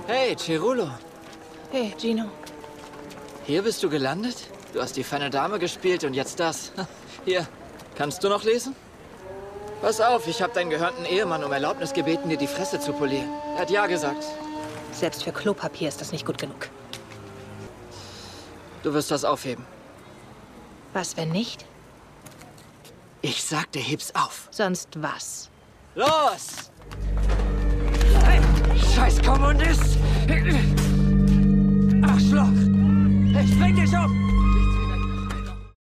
Hey, Cirulo. Hey, Gino. Hier bist du gelandet? Du hast die feine Dame gespielt und jetzt das. Hier, kannst du noch lesen? Pass auf, ich habe deinen gehörnten Ehemann um Erlaubnis gebeten, dir die Fresse zu polieren. Er hat ja gesagt. Selbst für Klopapier ist das nicht gut genug. Du wirst das aufheben. Was, wenn nicht? Ich sagte, heb's auf. Sonst was? Los! Hey, scheiß Kommunist! Arschloch! Ich bring dich um!